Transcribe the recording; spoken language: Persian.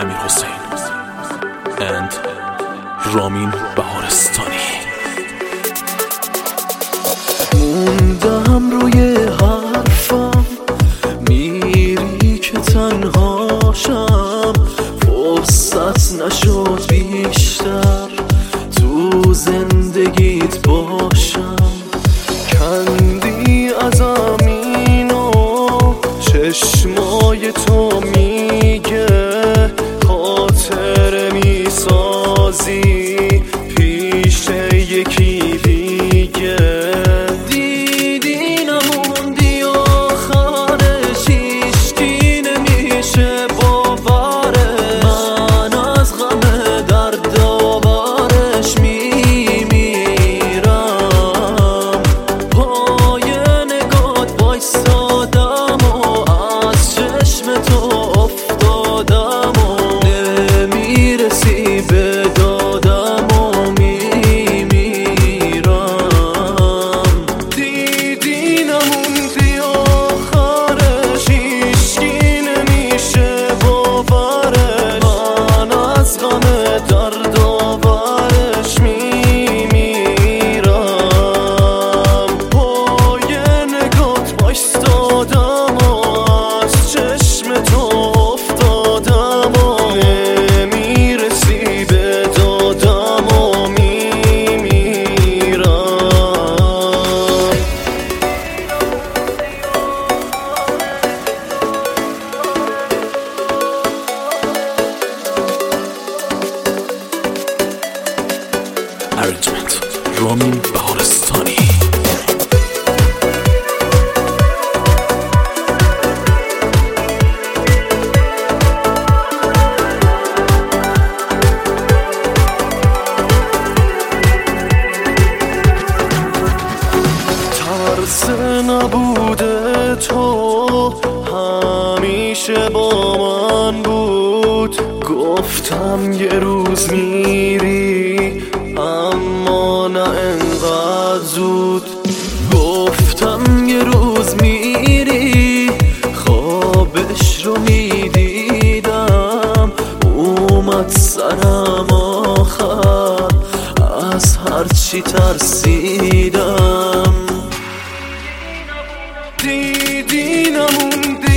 امیرحسین and رامین بهارستانی. موندم روی حرفم، میری که تنهاشم، فرصت نشد بیشتر تو زندگیت باشم. کندی ازم اینو، چشمای تو میگه خاطره میسازی پیش یکی دیگه. دیدی نموندی آخرش، هیچکی نمیشه باوره. من از غم درد آورش میمیرم. پای نگات وایستادم و از چشم تو افتادم و نمیرسی به دادم و میمیرم. دیدی نموندی آخرش، هیچکی نمیشه باورش. من از غم درد آورش میمیرم. پای نگات وایستادم و از چشم تو افتادم و نمیرسی به دادم و میمیرم. Arrangement رامین بهارستانی. ترس نبوده تو همیشه با من بود. گفتم یه روز میری اما نه انقدر زود. گفتم یه روز میری، خوابش رو میدیدم. اومد سرم آخر، از هرچی ترسیدم. دیدی نموندی